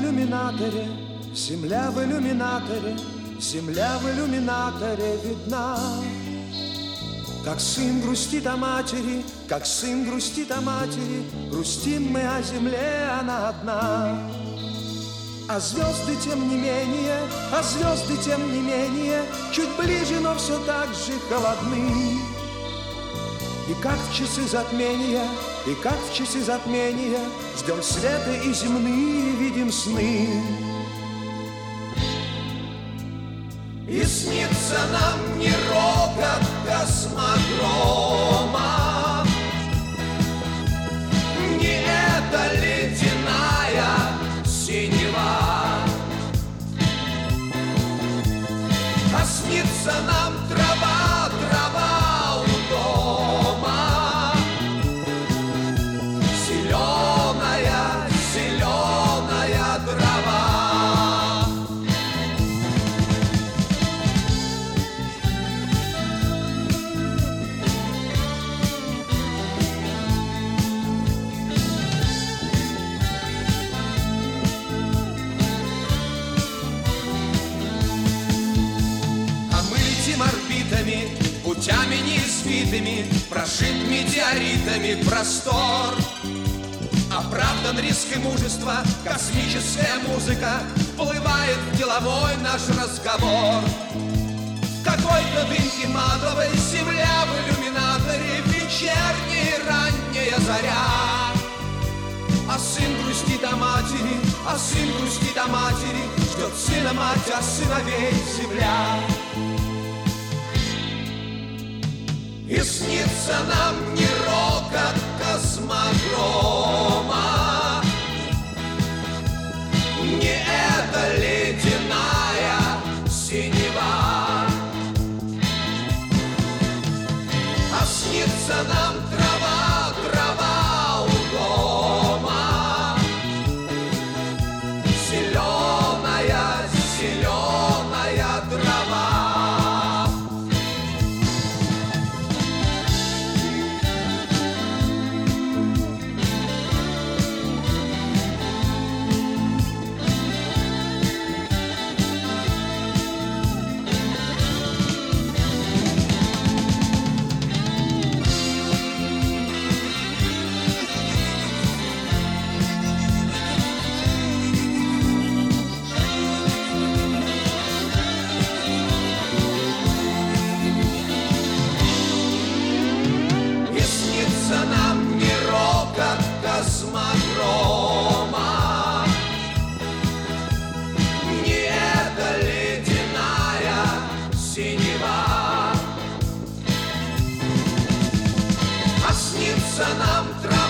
иллюминаторе, земля в иллюминаторе, земля в иллюминаторе видна. Как сын грустит о матери, как сын грустит о матери, грустим мы о земле, она одна. А звезды тем не менее, а звезды тем не менее, чуть ближе, но все так же холодны. И как в часы затмения, и как в часы затмения, ждем света и земные видим сны. И снится нам не рокот космодрома, не эта ледяная синева, а снится нам трава, трава у дома, зеленая, зеленая трава. Орбитами, путями неизвитыми, прошит метеоритами простор. Оправдан риск и мужество, космическая музыка вплывает в деловой наш разговор. Какой-то дымки матовой, земля в иллюминаторе, вечерняя ранняя заря. А сын грустит о матери, а сын грустит о матери, ждет сына мать, а сыновей земля. И снится нам не рокот космодрома, не эта ледяная синева, а снится нам трава, трава у дома, зеленая, зеленая трава. Нам не рокот космодрома, не эта ледяная синева, а снится нам трава.